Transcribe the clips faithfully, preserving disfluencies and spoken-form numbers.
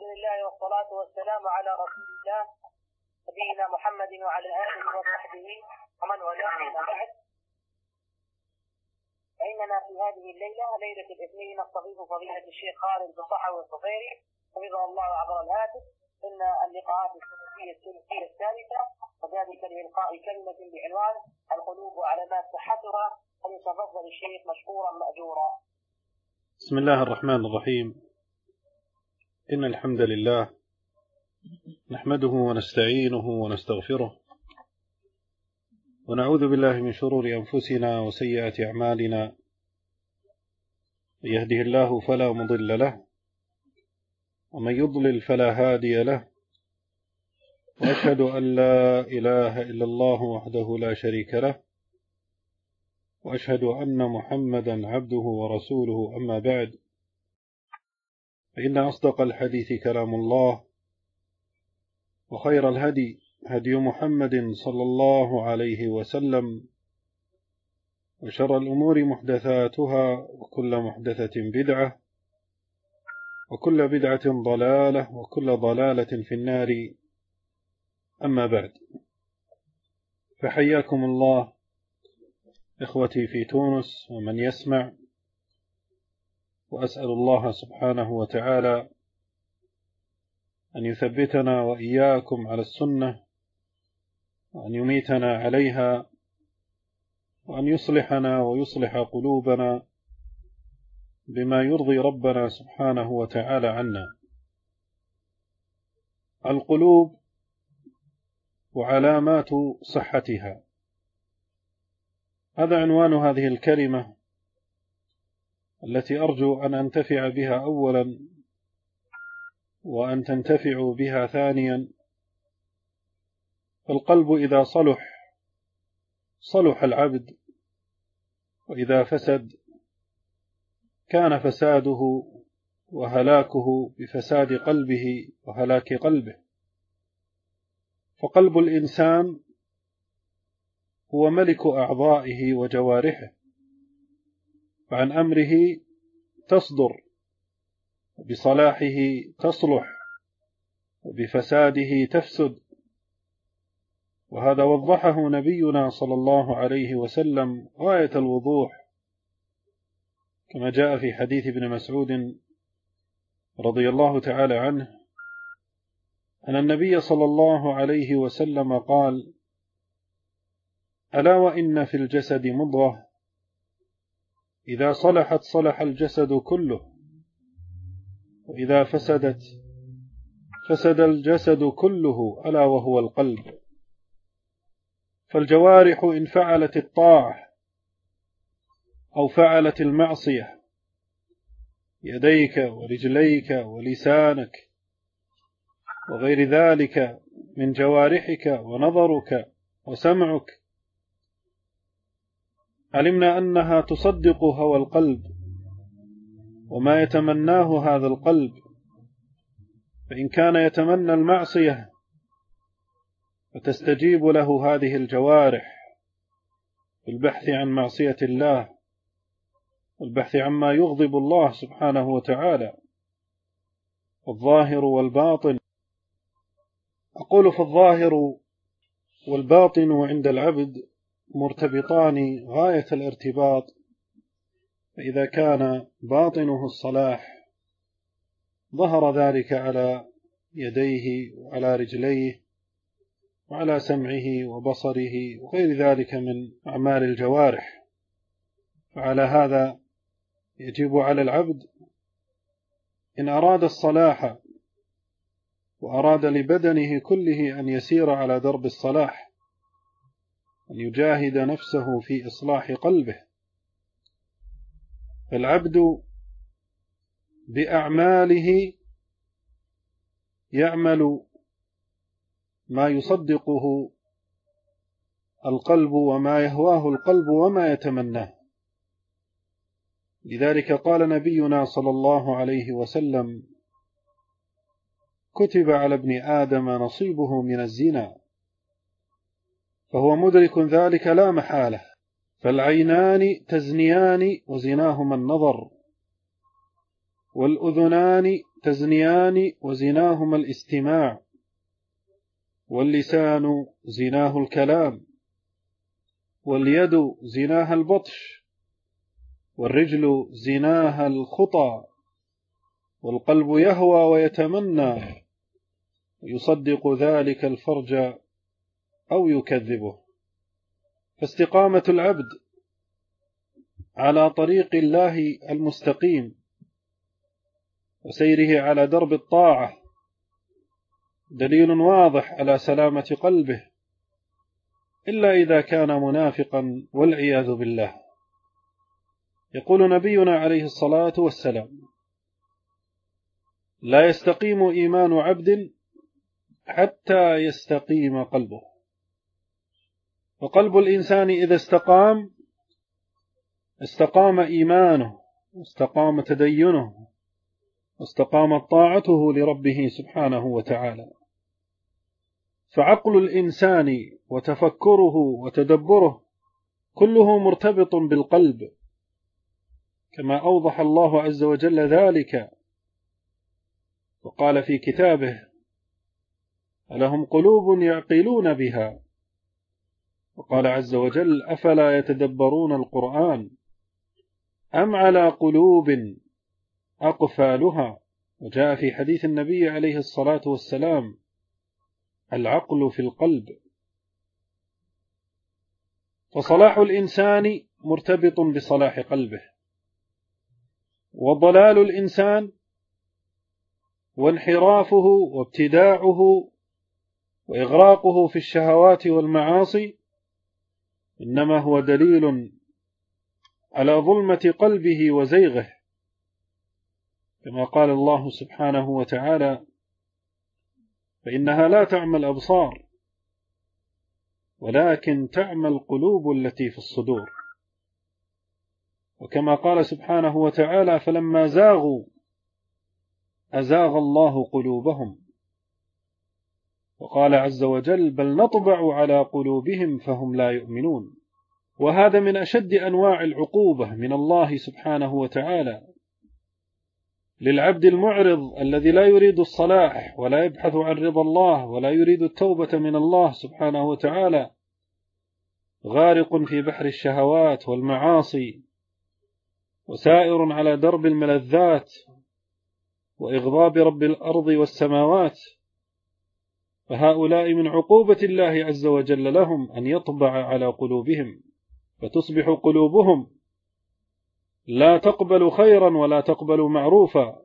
الحمد لله والصلاة والسلام على رسول الله نبينا محمد وعلى آله وصحبه ومن والاه أما بعد. فإننا في هذه الليلة ليلة الاثنين نستضيف فضيلة الشيخ خالد بن صحوي الصفيري حفظه الله عبر الهاتف إن اللقاءات الثلاثية الثلاثية الثالثة، وذلك لإلقاء كلمة بعنوان القلوب وعلامات صحتها، فليتفضل الشيخ مشكورا مأجورا. بسم الله الرحمن الرحيم. إن الحمد لله نحمده ونستعينه ونستغفره ونعوذ بالله من شرور أنفسنا وسيئات أعمالنا، من يهده الله فلا مضل له ومن يضلل فلا هادي له، وأشهد أن لا إله إلا الله وحده لا شريك له، وأشهد أن محمدا عبده ورسوله. أما بعد، فإن أصدق الحديث كلام الله، وخير الهدي هدي محمد صلى الله عليه وسلم، وشر الأمور محدثاتها، وكل محدثة بدعة، وكل بدعة ضلالة، وكل ضلالة في النار. أما بعد، فحياكم الله إخوتي في تونس ومن يسمع، وأسأل الله سبحانه وتعالى أن يثبتنا وإياكم على السنة، وأن يميتنا عليها، وأن يصلحنا ويصلح قلوبنا بما يرضي ربنا سبحانه وتعالى عنا. القلوب وعلامات صحتها، هذا عنوان هذه الكلمة التي أرجو أن أنتفع بها أولا، وأن تنتفعوا بها ثانيا. فالقلب إذا صلح صلح العبد، وإذا فسد كان فساده وهلاكه بفساد قلبه وهلاك قلبه. فقلب الإنسان هو ملك أعضائه وجوارحه، فعن أمره تصدر، وبصلاحه تصلح، وبفساده تفسد. وهذا وضحه نبينا صلى الله عليه وسلم غاية الوضوح، كما جاء في حديث ابن مسعود رضي الله تعالى عنه أن النبي صلى الله عليه وسلم قال: ألا وإن في الجسد مضغة إذا صلحت صلح الجسد كله، وإذا فسدت فسد الجسد كله، ألا وهو القلب. فالجوارح إن فعلت الطاعة أو فعلت المعصية، يديك ورجليك ولسانك وغير ذلك من جوارحك، ونظرك وسمعك، علمنا أنها تصدق هوى القلب وما يتمناه هذا القلب. فإن كان يتمنى المعصية فتستجيب له هذه الجوارح بالبحث عن معصية الله، والبحث عما يغضب الله سبحانه وتعالى. الظاهر والباطن، أقول فالظاهر والباطن عند العبد مرتبطان غاية الارتباط. فإذا كان باطنه الصلاح ظهر ذلك على يديه وعلى رجليه وعلى سمعه وبصره وغير ذلك من أعمال الجوارح. فعلى هذا يجب على العبد إن أراد الصلاح وأراد لبدنه كله أن يسير على درب الصلاح، أن يجاهد نفسه في إصلاح قلبه. فالعبد بأعماله يعمل ما يصدقه القلب وما يهواه القلب وما يتمناه. لذلك قال نبينا صلى الله عليه وسلم: كتب على ابن آدم نصيبه من الزنا، فهو مدرك ذلك لا محالة. فالعينان تزنيان وزناهما النظر، والأذنان تزنيان وزناهما الاستماع، واللسان زناه الكلام، واليد زناها البطش، والرجل زناها الخطى، والقلب يهوى ويتمنى، يصدق ذلك الفرج أو يكذبه. فاستقامة العبد على طريق الله المستقيم وسيره على درب الطاعة دليل واضح على سلامة قلبه، إلا إذا كان منافقا والعياذ بالله. يقول نبينا عليه الصلاة والسلام: لا يستقيم إيمان عبد حتى يستقيم قلبه. وقلب الإنسان إذا استقام استقام إيمانه، واستقام تدينه، واستقامت طاعته لربه سبحانه وتعالى. فعقل الإنسان وتفكره وتدبره كله مرتبط بالقلب، كما أوضح الله عز وجل ذلك وقال في كتابه: ألهم قلوب يعقلون بها. وقال عز وجل: أفلا يتدبرون القرآن أم على قلوب أقفالها. وجاء في حديث النبي عليه الصلاة والسلام: العقل في القلب. فصلاح الإنسان مرتبط بصلاح قلبه، وضلال الإنسان وانحرافه وابتداعه وإغراقه في الشهوات والمعاصي إنما هو دليل على ظلمة قلبه وزيغه، كما قال الله سبحانه وتعالى: فإنها لا تعمى الأبصار ولكن تعمى القلوب التي في الصدور. وكما قال سبحانه وتعالى: فلما زاغوا أزاغ الله قلوبهم. وقال عز وجل: بل نطبع على قلوبهم فهم لا يؤمنون. وهذا من أشد أنواع العقوبة من الله سبحانه وتعالى للعبد المعرض الذي لا يريد الصلاح ولا يبحث عن رضا الله ولا يريد التوبة من الله سبحانه وتعالى، غارق في بحر الشهوات والمعاصي وسائر على درب الملذات وإغضاب رب الأرض والسماوات. فهؤلاء من عقوبة الله عز وجل لهم أن يطبع على قلوبهم، فتصبح قلوبهم لا تقبل خيرا ولا تقبل معروفا،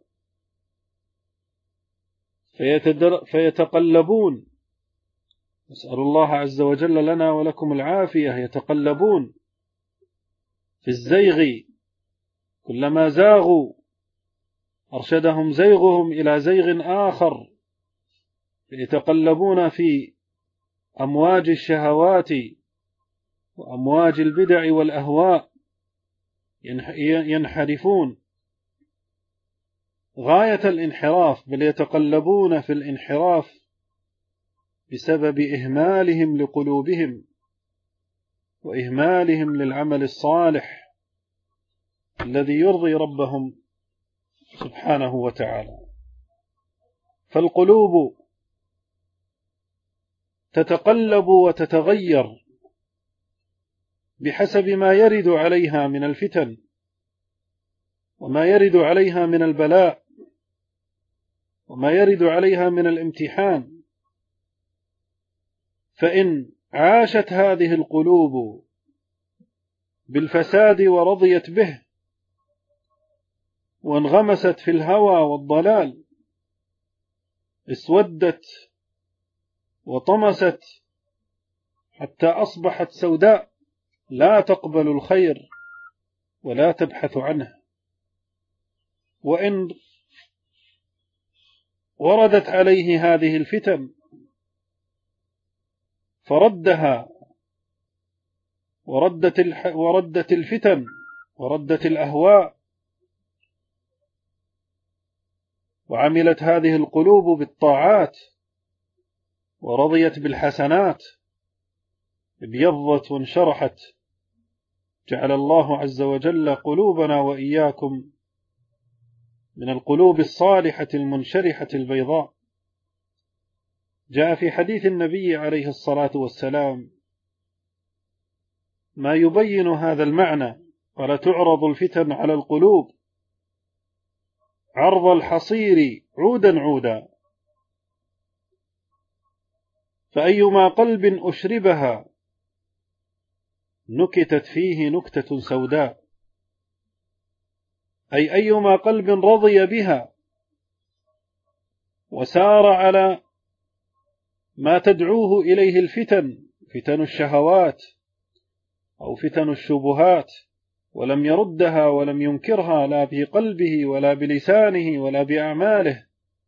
فيتقلبون، نسأل الله عز وجل لنا ولكم العافية، يتقلبون في الزيغ، كلما زاغوا أرشدهم زيغهم إلى زيغ آخر، يتقلبون في أمواج الشهوات وأمواج البدع والأهواء، ينحرفون غاية الانحراف، بل يتقلبون في الانحراف بسبب إهمالهم لقلوبهم وإهمالهم للعمل الصالح الذي يرضي ربهم سبحانه وتعالى. فالقلوب تتقلب وتتغير بحسب ما يرد عليها من الفتن وما يرد عليها من البلاء وما يرد عليها من الامتحان. فإن عاشت هذه القلوب بالفساد ورضيت به وانغمست في الهوى والضلال، اسودت وطمست حتى أصبحت سوداء لا تقبل الخير ولا تبحث عنه. وإن وردت عليه هذه الفتن فردها وردت, الح... وردت الفتن وردت الأهواء، وعملت هذه القلوب بالطاعات ورضيت بالحسنات، ابيضت وانشرحت. جعل الله عز وجل قلوبنا وإياكم من القلوب الصالحة المنشرحة البيضاء. جاء في حديث النبي عليه الصلاة والسلام ما يبين هذا المعنى: ولا تعرض الفتن على القلوب عرض الحصير عودا عودا، فأيما قلب أشربها نكتت فيه نكتة سوداء، أي أيما قلب رضي بها وسار على ما تدعوه إليه الفتن، فتن الشهوات أو فتن الشبهات، ولم يردها ولم ينكرها لا في قلبه ولا بلسانه ولا بأعماله،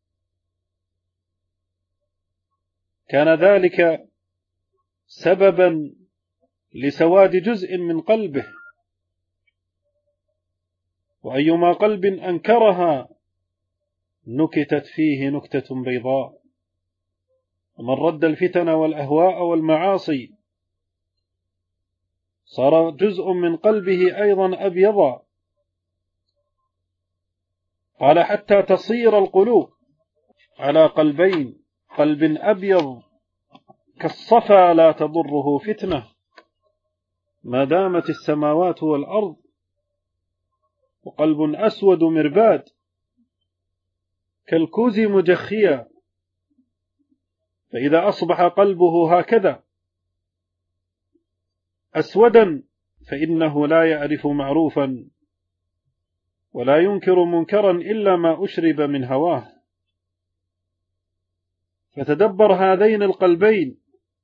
كان ذلك سببا لسواد جزء من قلبه. وأيما قلب أنكرها نكتت فيه نكتة بيضاء. ومن رد الفتن والأهواء والمعاصي صار جزء من قلبه أيضا أبيضا. قال: حتى تصير القلوب على قلبين، قلب أبيض كالصفا لا تضره فتنة ما دامت السماوات والأرض، وقلب أسود مرباد كالكوز مجخيا. فإذا أصبح قلبه هكذا أسودا فإنه لا يعرف معروفا ولا ينكر منكرا إلا ما أشرب من هواه. فتدبر هذين القلبين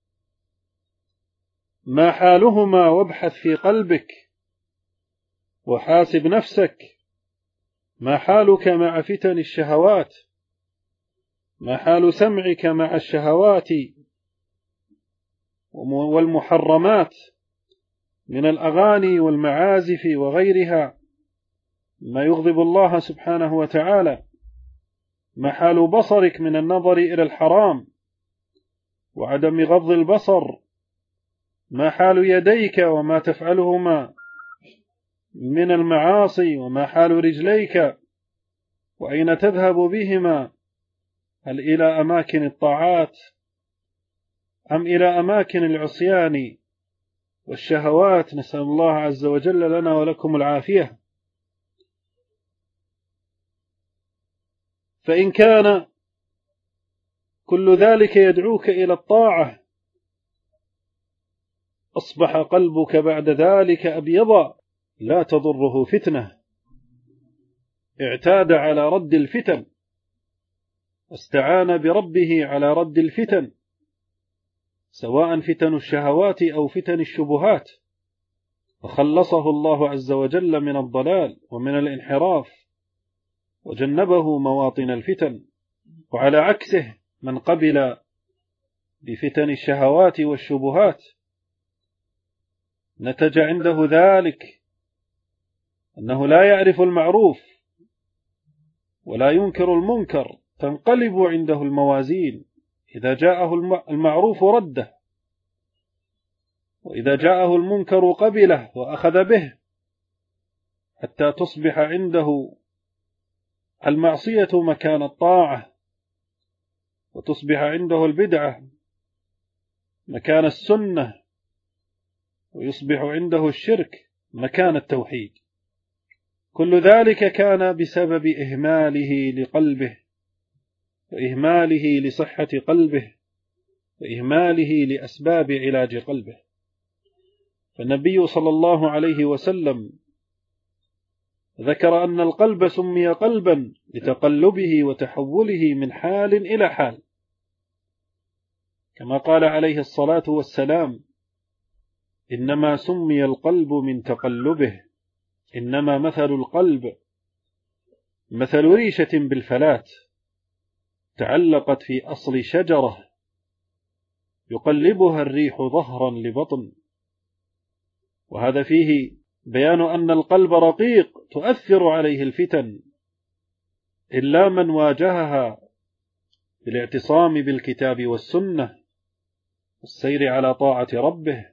ما حالهما، وابحث في قلبك وحاسب نفسك ما حالك مع فتن الشهوات، ما حال سمعك مع الشهوات والمحرمات من الأغاني والمعازف وغيرها ما يغضب الله سبحانه وتعالى، ما حال بصرك من النظر إلى الحرام وعدم غض البصر، ما حال يديك وما تفعلهما من المعاصي، وما حال رجليك وأين تذهب بهما، هل إلى أماكن الطاعات أم إلى أماكن العصيان والشهوات؟ نسأل الله عز وجل لنا ولكم العافية. فإن كان كل ذلك يدعوك إلى الطاعة أصبح قلبك بعد ذلك أبيضا لا تضره فتنة، اعتاد على رد الفتن، واستعان بربه على رد الفتن، سواء فتن الشهوات أو فتن الشبهات، وخلصه الله عز وجل من الضلال ومن الانحراف وجنبه مواطن الفتن. وعلى عكسه من قبل بفتن الشهوات والشبهات نتج عنده ذلك أنه لا يعرف المعروف ولا ينكر المنكر، تنقلب عنده الموازين، إذا جاءه المعروف رده، وإذا جاءه المنكر قبله وأخذ به، حتى تصبح عنده المعصية مكان الطاعة، وتصبح عنده البدعة مكان السنة، ويصبح عنده الشرك مكان التوحيد. كل ذلك كان بسبب إهماله لقلبه، وإهماله لصحة قلبه، وإهماله لأسباب علاج قلبه. فالنبي صلى الله عليه وسلم ذكر أن القلب سمي قلبا لتقلبه وتحوله من حال إلى حال، كما قال عليه الصلاة والسلام: إنما سمي القلب من تقلبه، إنما مثل القلب مثل ريشة بالفلات تعلقت في أصل شجرة يقلبها الريح ظهرا لبطن. وهذا فيه بيان أن القلب رقيق تؤثر عليه الفتن، إلا من واجهها بالاعتصام بالكتاب والسنة والسير على طاعة ربه.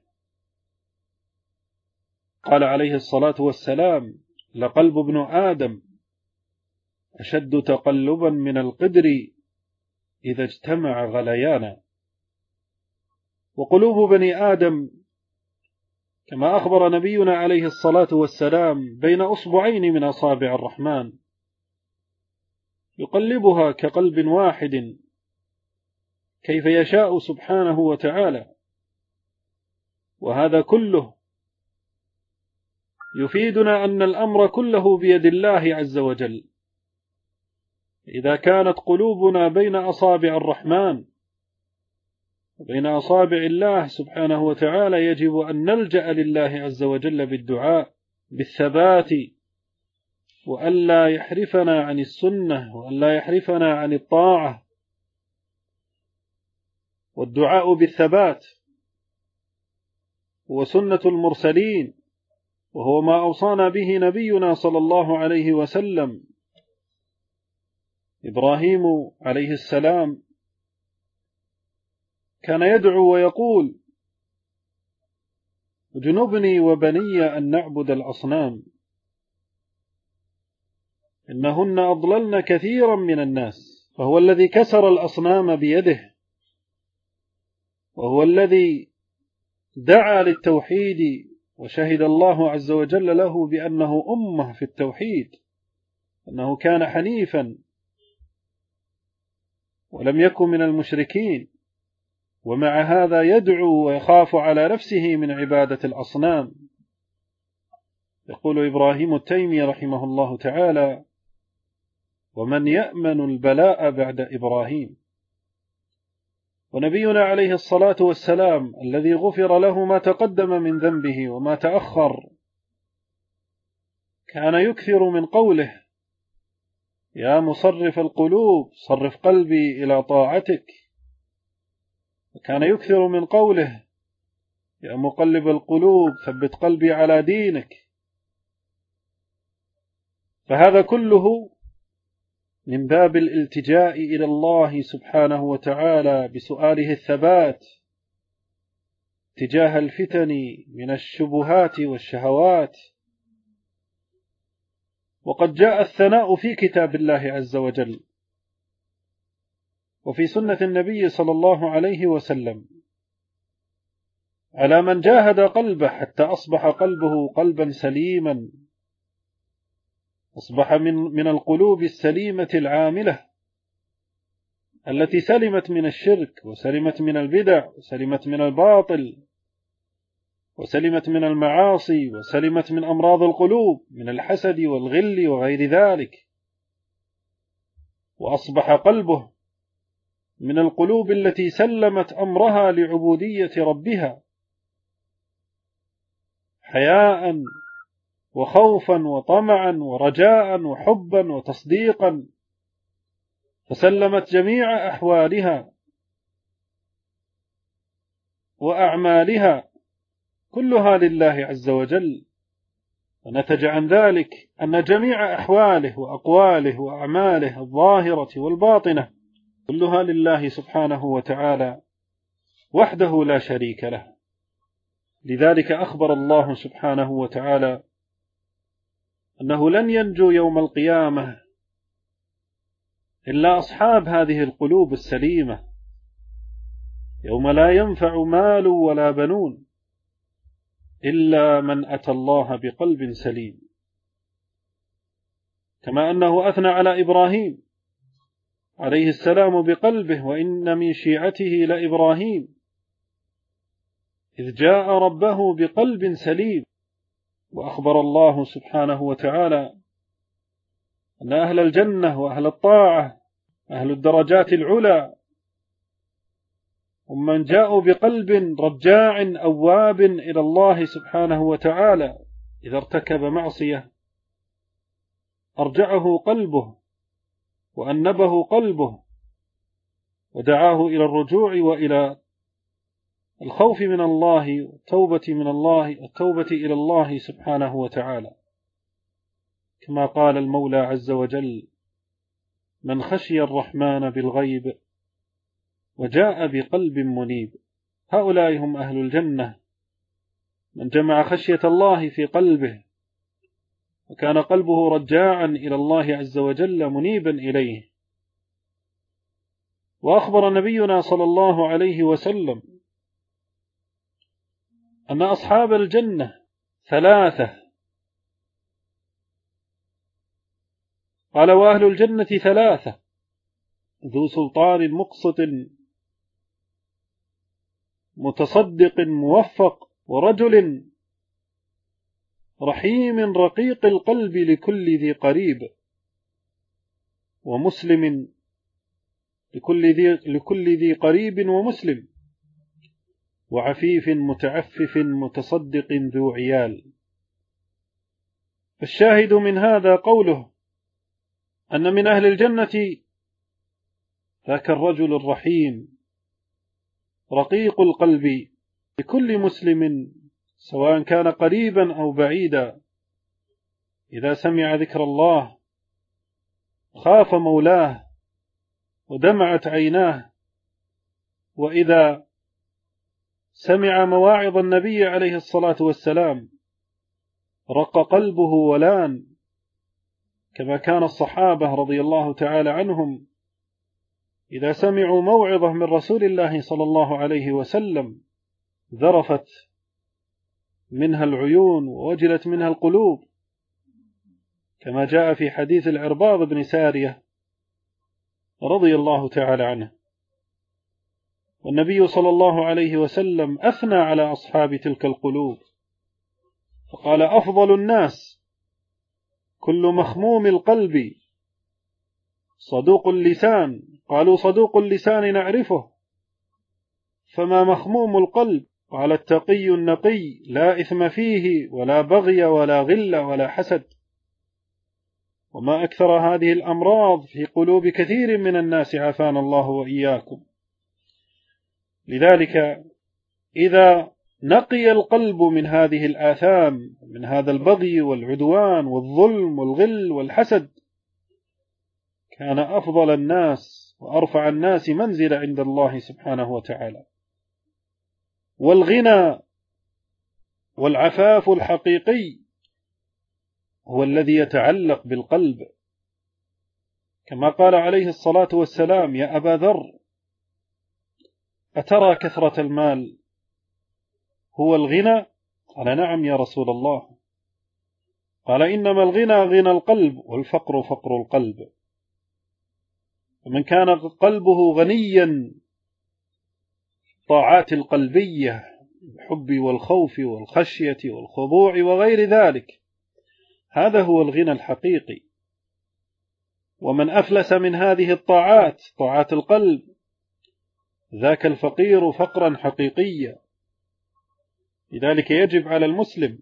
قال عليه الصلاة والسلام: لقلب ابن آدم أشد تقلبا من القدر إذا اجتمع غليانا. وقلوب بني آدم كما أخبر نبينا عليه الصلاة والسلام بين أصبعين من أصابع الرحمن يقلبها كقلب واحد كيف يشاء سبحانه وتعالى. وهذا كله يفيدنا أن الأمر كله بيد الله عز وجل. إذا كانت قلوبنا بين أصابع الرحمن وبين أصابع الله سبحانه وتعالى يجب أن نلجأ لله عز وجل بالدعاء بالثبات، وألا يحرفنا عن السنة وألا يحرفنا عن الطاعة. والدعاء بالثبات هو سنة المرسلين، وهو ما أوصانا به نبينا صلى الله عليه وسلم. إبراهيم عليه السلام كان يدعو ويقول: اجنبني وبني أن نعبد الأصنام إنهن أضللن كثيرا من الناس. فهو الذي كسر الأصنام بيده، وهو الذي دعا للتوحيد، وشهد الله عز وجل له بأنه أمة في التوحيد، أنه كان حنيفا ولم يكن من المشركين. ومع هذا يدعو ويخاف على نفسه من عبادة الأصنام. يقول إبراهيم التيمي رحمه الله تعالى: ومن يأمن البلاء بعد إبراهيم. ونبينا عليه الصلاة والسلام الذي غفر له ما تقدم من ذنبه وما تأخر كان يكثر من قوله: يا مصرف القلوب صرف قلبي إلى طاعتك. وكان يكثر من قوله: يا مقلب القلوب ثبت قلبي على دينك. فهذا كله من باب الالتجاء إلى الله سبحانه وتعالى بسؤاله الثبات تجاه الفتن من الشبهات والشهوات. وقد جاء الثناء في كتاب الله عز وجل وفي سنة النبي صلى الله عليه وسلم على من جاهد قلبه حتى أصبح قلبه قلبا سليما، أصبح من, من القلوب السليمة العاملة التي سلمت من الشرك وسلمت من البدع وسلمت من الباطل وسلمت من المعاصي وسلمت من أمراض القلوب من الحسد والغل وغير ذلك. وأصبح قلبه من القلوب التي سلمت أمرها لعبودية ربها حياء وخوفا وطمعا ورجاء وحبا وتصديقا، فسلمت جميع أحوالها وأعمالها كلها لله عز وجل. ونتج عن ذلك أن جميع أحواله وأقواله وأعماله الظاهرة والباطنة كلها لله سبحانه وتعالى وحده لا شريك له. لذلك أخبر الله سبحانه وتعالى أنه لن ينجو يوم القيامة إلا أصحاب هذه القلوب السليمة، يوم لا ينفع مال ولا بنون إلا من أتى الله بقلب سليم. كما أنه أثنى على إبراهيم عليه السلام بقلبه: وإن من شيعته لإبراهيم إذ جاء ربه بقلب سليم. وأخبر الله سبحانه وتعالى أن أهل الجنة وأهل الطاعة أهل الدرجات العلى هم من جاءوا بقلب رجاع أواب إلى الله سبحانه وتعالى. إذا ارتكب معصية أرجعه قلبه وأنبه قلبه ودعاه إلى الرجوع وإلى الخوف من الله والتوبة من الله التوبة إلى الله سبحانه وتعالى. كما قال المولى عز وجل: من خشي الرحمن بالغيب وجاء بقلب منيب. هؤلاء هم أهل الجنة، من جمع خشية الله في قلبه وكان قلبه رجاعا إلى الله عز وجل منيبا إليه. وأخبر نبينا صلى الله عليه وسلم أن أصحاب الجنة ثلاثة، قال: وأهل الجنة ثلاثة: ذو سلطان مقسط متصدق موفق، ورجل رحيم رقيق القلب لكل ذي قريب، ومسلم لكل ذي, لكل ذي قريب ومسلم، وعفيف متعفف متصدق ذو عيال. الشاهد من هذا قوله أن من أهل الجنة ذاك الرجل الرحيم رقيق القلب لكل مسلم سواء كان قريبا أو بعيدا، إذا سمع ذكر الله خاف مولاه ودمعت عيناه، وإذا سمع مواعظ النبي عليه الصلاة والسلام رق قلبه ولان، كما كان الصحابة رضي الله تعالى عنهم إذا سمعوا موعظة من رسول الله صلى الله عليه وسلم ذرفت منها العيون ووجلت منها القلوب، كما جاء في حديث العرباض بن سارية رضي الله تعالى عنه. والنبي صلى الله عليه وسلم أثنى على أصحاب تلك القلوب فقال: أفضل الناس كل مخموم القلب صدوق اللسان. قالوا: صدوق اللسان نعرفه، فما مخموم القلب؟ قال: التقي النقي لا إثم فيه ولا بغي ولا غل ولا حسد. وما أكثر هذه الأمراض في قلوب كثير من الناس، عافانا الله وإياكم. لذلك إذا نقي القلب من هذه الآثام، من هذا البغي والعدوان والظلم والغل والحسد، كان أفضل الناس وأرفع الناس منزل عند الله سبحانه وتعالى. والغنى والعفاف الحقيقي هو الذي يتعلق بالقلب، كما قال عليه الصلاة والسلام: يا أبا ذر، أترى كثرة المال هو الغنى؟ قال: نعم يا رسول الله. قال: إنما الغنى غنى القلب، والفقر فقر القلب. ومن كان قلبه غنيا طاعات القلبية، الحب والخوف والخشية والخضوع وغير ذلك، هذا هو الغنى الحقيقي. ومن أفلس من هذه الطاعات، طاعات القلب، ذاك الفقير فقرا حقيقيا. لذلك يجب على المسلم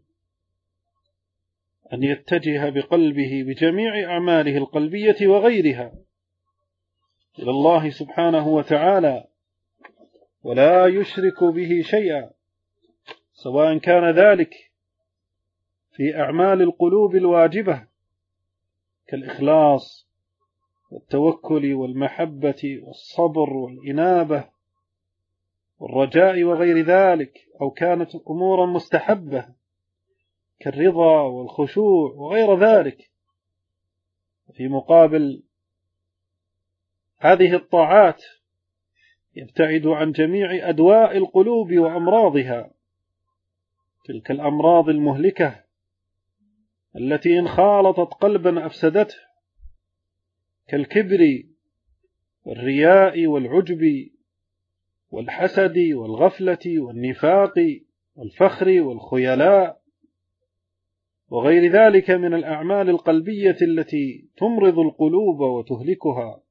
أن يتجه بقلبه بجميع أعماله القلبية وغيرها إلى الله سبحانه وتعالى، ولا يشرك به شيئا، سواء كان ذلك في أعمال القلوب الواجبة كالإخلاص والتوكل والمحبة والصبر والإنابة والرجاء وغير ذلك، أو كانت أمورا مستحبة كالرضا والخشوع وغير ذلك. في مقابل هذه الطاعات يبتعد عن جميع أدواء القلوب وأمراضها، تلك الأمراض المهلكة التي إن خالطت قلبا أفسدته، كالكبر والرياء والعجب والحسد والغفلة والنفاق والفخر والخيلاء وغير ذلك من الأعمال القلبية التي تمرض القلوب وتهلكها.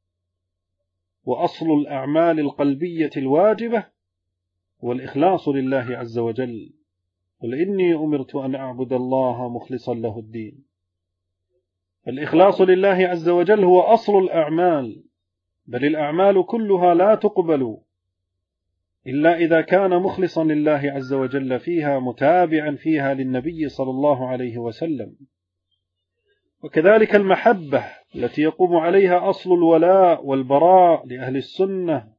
وأصل الأعمال القلبية الواجبة هو الإخلاص لله عز وجل: قل إني أمرت أن أعبد الله مخلصا له الدين. الإخلاص لله عز وجل هو أصل الأعمال، بل الأعمال كلها لا تقبل إلا إذا كان مخلصا لله عز وجل فيها، متابعا فيها للنبي صلى الله عليه وسلم. وكذلك المحبة التي يقوم عليها أصل الولاء والبراء لأهل السنة،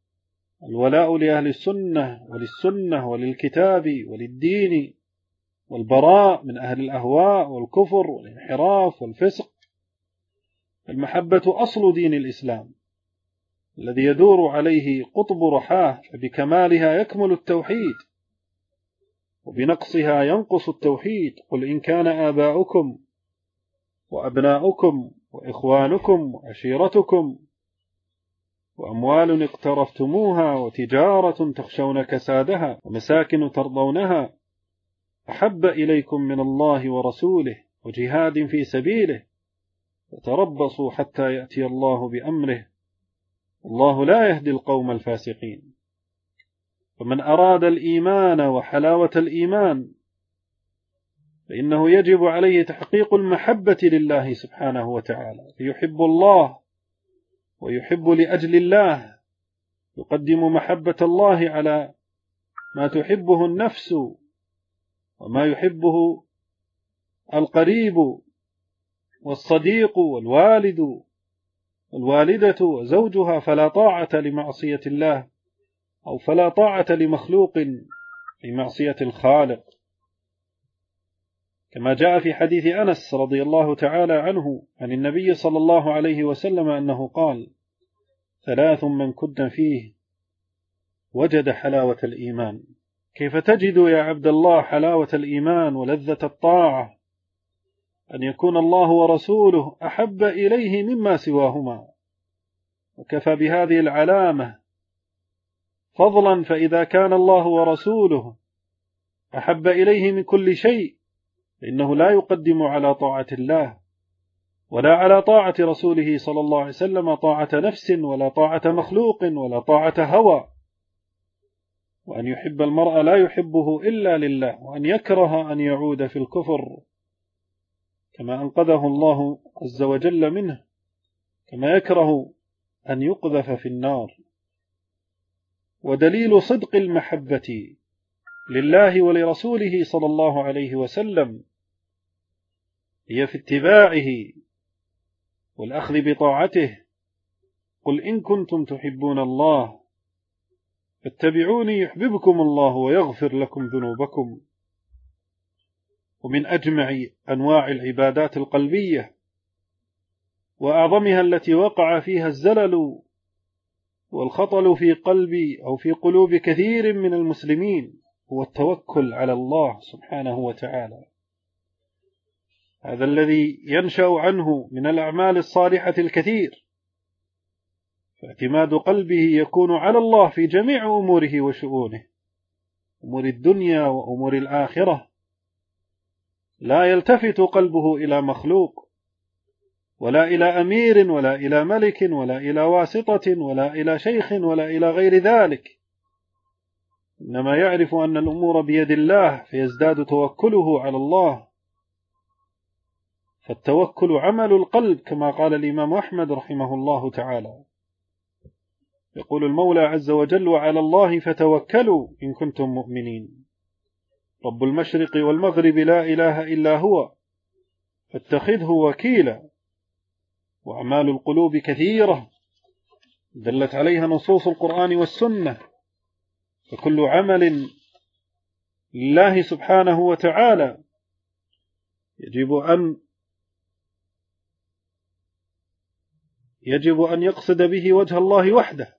الولاء لأهل السنة وللسنة وللكتاب وللدين والبراء من أهل الأهواء والكفر والانحراف والفسق. المحبة أصل دين الإسلام الذي يدور عليه قطب رحاه، فبكمالها يكمل التوحيد وبنقصها ينقص التوحيد. قل إن كان آباؤكم وأبناؤكم وإخوانكم وعشيرتكم وأموال اقترفتموها وتجارة تخشون كسادها ومساكن ترضونها أحب إليكم من الله ورسوله وجهاد في سبيله فتربصوا حتى يأتي الله بأمره الله لا يهدي القوم الفاسقين. فمن أراد الإيمان وحلاوة الإيمان فإنه يجب عليه تحقيق المحبة لله سبحانه وتعالى، فيحب الله ويحب لأجل الله، يقدم محبة الله على ما تحبه النفس وما يحبه القريب والصديق والوالد والوالدة وزوجها، فلا طاعة لمعصية الله أو فلا طاعة لمخلوق لمعصية الخالق، كما جاء في حديث أنس رضي الله تعالى عنه عن النبي صلى الله عليه وسلم أنه قال: ثلاث من كن فيه وجد حلاوة الإيمان. كيف تجد يا عبد الله حلاوة الإيمان ولذة الطاعة؟ أن يكون الله ورسوله أحب إليه مما سواهما، وكفى بهذه العلامة فضلا. فإذا كان الله ورسوله أحب إليه من كل شيء فإنه لا يقدم على طاعة الله ولا على طاعة رسوله صلى الله عليه وسلم طاعة نفس ولا طاعة مخلوق ولا طاعة هوى، وأن يحب المرء لا يحبه إلا لله، وأن يكره أن يعود في الكفر كما أنقذه الله عز وجل منه، كما يكره أن يقذف في النار. ودليل صدق المحبة لله ولرسوله صلى الله عليه وسلم هي في اتباعه والأخذ بطاعته. قل إن كنتم تحبون الله فاتبعوني يحببكم الله ويغفر لكم ذنوبكم. ومن أجمع أنواع العبادات القلبية وأعظمها التي وقع فيها الزلل والخطل في قلب أو في قلوب كثير من المسلمين هو التوكل على الله سبحانه وتعالى. هذا الذي ينشأ عنه من الأعمال الصالحة الكثير، فاعتماد قلبه يكون على الله في جميع أموره وشؤونه، أمور الدنيا وأمور الآخرة. لا يلتفت قلبه إلى مخلوق ولا إلى أمير ولا إلى ملك ولا إلى واسطة ولا إلى شيخ ولا إلى غير ذلك، إنما يعرف أن الأمور بيد الله فيزداد توكله على الله. فالتوكل عمل القلب كما قال الإمام أحمد رحمه الله تعالى، يقول المولى عز وجل: وعلى الله فتوكلوا إن كنتم مؤمنين، رب المشرق والمغرب لا إله إلا هو فاتخذه وكيلا. وأعمال القلوب كثيرة دلت عليها نصوص القرآن والسنة، فكل عمل لله سبحانه وتعالى يجب أن يجب أن يقصد به وجه الله وحده.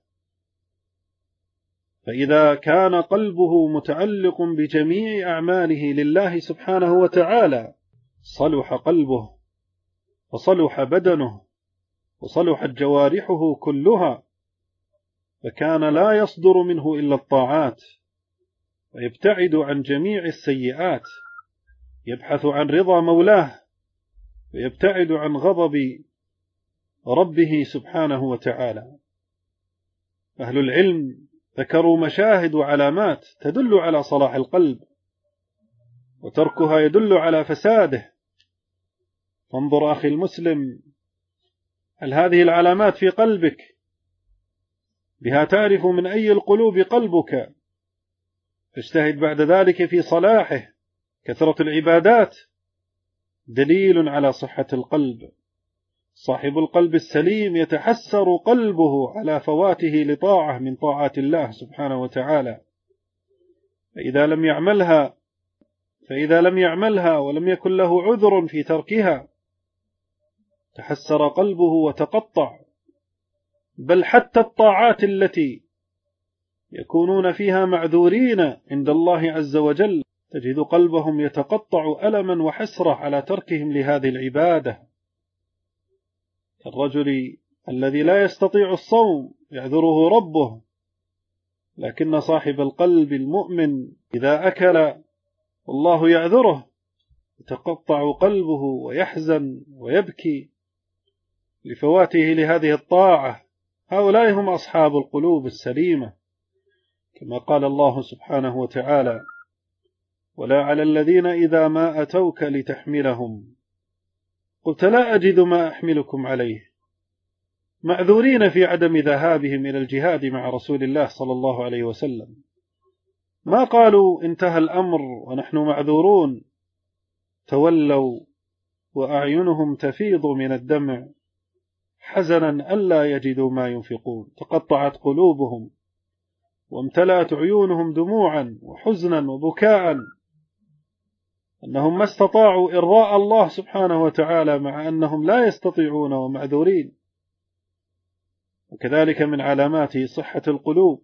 فإذا كان قلبه متعلق بجميع أعماله لله سبحانه وتعالى صلح قلبه وصلح بدنه وصلحت جوارحه كلها، فكان لا يصدر منه إلا الطاعات ويبتعد عن جميع السيئات، يبحث عن رضا مولاه ويبتعد عن غضب ربه سبحانه وتعالى. أهل العلم ذكروا مشاهد وعلامات تدل على صلاح القلب، وتركها يدل على فساده. فانظر أخي المسلم، هل هذه العلامات في قلبك؟ بها تعرف من أي القلوب قلبك، فاجتهد بعد ذلك في صلاحه. كثرة العبادات دليل على صحة القلب. صاحب القلب السليم يتحسر قلبه على فواته لطاعة من طاعات الله سبحانه وتعالى، فإذا لم يعملها فإذا لم يعملها ولم يكن له عذر في تركها تحسر قلبه وتقطع. بل حتى الطاعات التي يكونون فيها معذورين عند الله عز وجل تجد قلبهم يتقطع ألما وحسرة على تركهم لهذه العبادة، كالرجل الذي لا يستطيع الصوم يعذره ربه، لكن صاحب القلب المؤمن إذا أكل والله يعذره يتقطع قلبه ويحزن ويبكي لفواته لهذه الطاعة. هؤلاء هم أصحاب القلوب السليمة، كما قال الله سبحانه وتعالى: ولا على الذين إذا ما أتوك لتحملهم قلت لا أجد ما أحملكم عليه، معذورين في عدم ذهابهم إلى الجهاد مع رسول الله صلى الله عليه وسلم، ما قالوا انتهى الأمر ونحن معذورون، تولوا وأعينهم تفيض من الدمع حزنا ألا يجدوا ما ينفقون، تقطعت قلوبهم وامتلأت عيونهم دموعا وحزنا وبكاء أنهم ما استطاعوا إرضاء الله سبحانه وتعالى مع أنهم لا يستطيعون ومعذورين. وكذلك من علامات صحة القلوب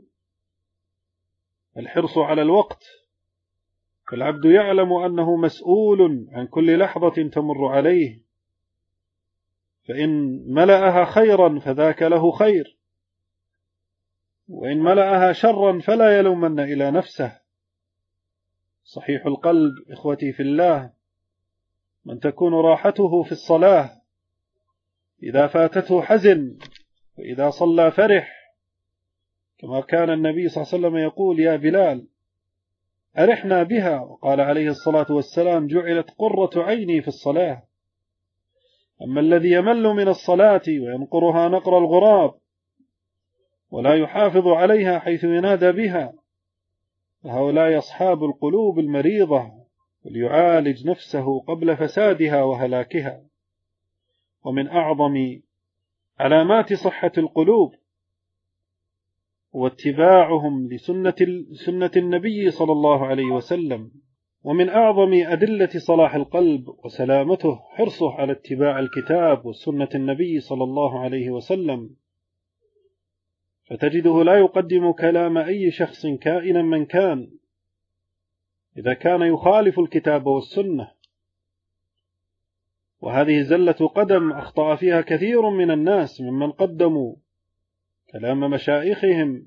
الحرص على الوقت، فالعبد يعلم أنه مسؤول عن كل لحظة تمر عليه، فإن ملأها خيرا فذاك له خير، وإن ملأها شرا فلا يلومن إلى نفسه. صحيح القلب إخوتي في الله من تكون راحته في الصلاة، إذا فاتته حزن وإذا صلى فرح، كما كان النبي صلى الله عليه وسلم يقول: يا بلال أرحنا بها، وقال عليه الصلاة والسلام: جعلت قرة عيني في الصلاة. أما الذي يمل من الصلاة وينقرها نقر الغراب ولا يحافظ عليها حيث ينادى بها، فهؤلاء أصحاب القلوب المريضة، وليعالج نفسه قبل فسادها وهلاكها. ومن أعظم علامات صحة القلوب واتباعهم لسنة سنة النبي صلى الله عليه وسلم، ومن أعظم أدلة صلاح القلب وسلامته حرصه على اتباع الكتاب والسنة النبي صلى الله عليه وسلم، فتجده لا يقدم كلام أي شخص كائنا من كان إذا كان يخالف الكتاب والسنة، وهذه زلة قدم أخطأ فيها كثير من الناس ممن قدموا كلام مشايخهم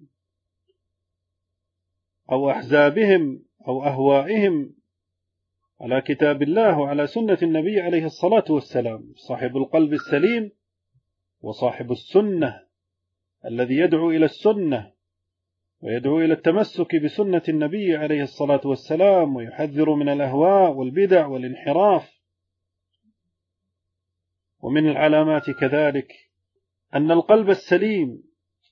أو أحزابهم أو أهوائهم على كتاب الله وعلى سنة النبي عليه الصلاة والسلام. صاحب القلب السليم وصاحب السنة الذي يدعو إلى السنة ويدعو إلى التمسك بسنة النبي عليه الصلاة والسلام، ويحذر من الأهواء والبدع والانحراف. ومن العلامات كذلك أن القلب السليم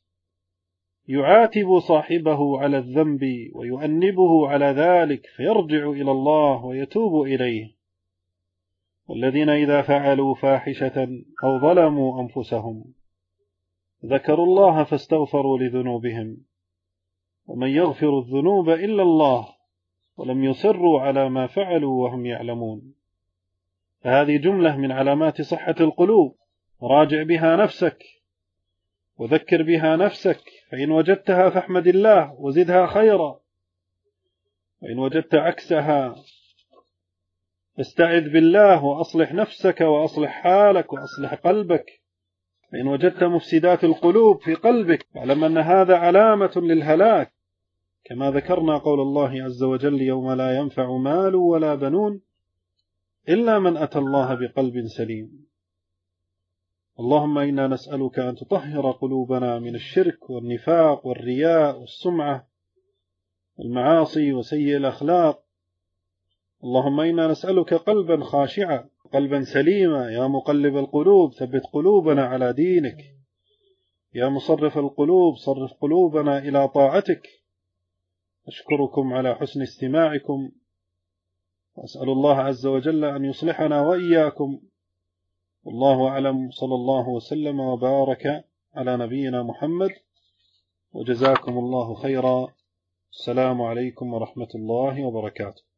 يعاتب صاحبه على الذنب ويؤنبه على ذلك فيرجع إلى الله ويتوب إليه. والذين إذا فعلوا فاحشة أو ظلموا أنفسهم ذكروا الله فاستغفروا لذنوبهم ومن يغفر الذنوب إلا الله ولم يصروا على ما فعلوا وهم يعلمون. فهذه جملة من علامات صحة القلوب، راجع بها نفسك وذكر بها نفسك، فإن وجدتها فاحمد الله وزدها خيرا، وإن وجدت عكسها فاستعذ بالله وأصلح نفسك وأصلح حالك وأصلح قلبك. فإن وجدت مفسدات القلوب في قلبك فاعلم أن هذا علامة للهلاك، كما ذكرنا قول الله عز وجل: يوم لا ينفع مال ولا بنون إلا من أتى الله بقلب سليم. اللهم إنا نسألك أن تطهر قلوبنا من الشرك والنفاق والرياء والسمعة والمعاصي وسيء الأخلاق. اللهم إنا نسألك قلبا خاشعا قلبا سليما، يا مقلب القلوب ثبت قلوبنا على دينك، يا مصرف القلوب صرف قلوبنا إلى طاعتك. أشكركم على حسن استماعكم، وأسأل الله عز وجل أن يصلحنا وإياكم. والله أعلم، صلى الله وسلم وبارك على نبينا محمد، وجزاكم الله خيرا. السلام عليكم ورحمة الله وبركاته.